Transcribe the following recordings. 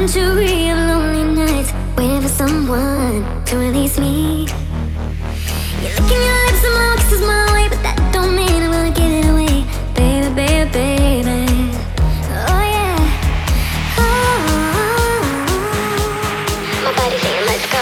century of lonely nights, waiting for someone to release me. You're licking your lips and my kisses my way, but that don't mean I'm gonna give it away, baby, baby, baby. Oh yeah. Oh, my body's saying let's go,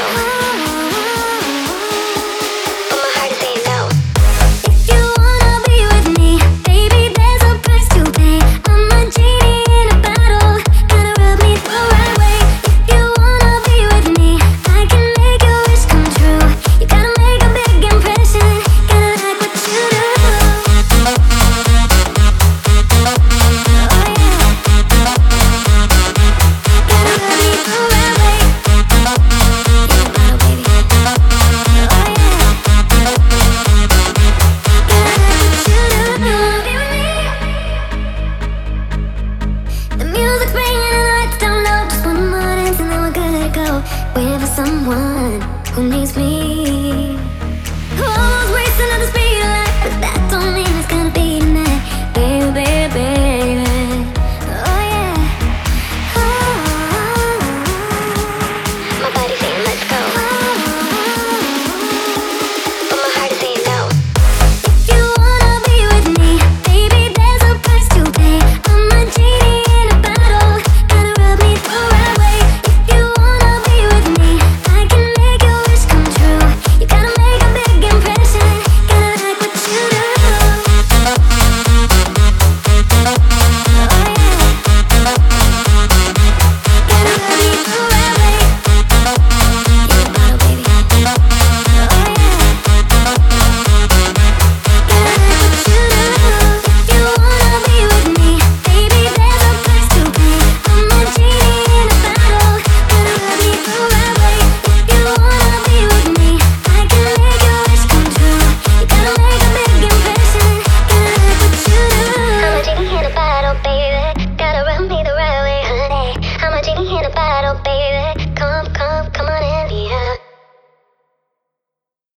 but my heart is saying no. If you wanna be with me, baby, there's a price to pay. I'm a genie in a bottle, gotta rub me the right way. If you wanna be with me, I can make your wish come true. You gotta make a big impression, gotta like what you do. Oh yeah. Gotta rub me the right way. In a bottle, baby. Oh yeah. The music's playing and the lights down low. Just one more dance and then we're good to go. Waiting for someone who needs me. Almost racing at the speed.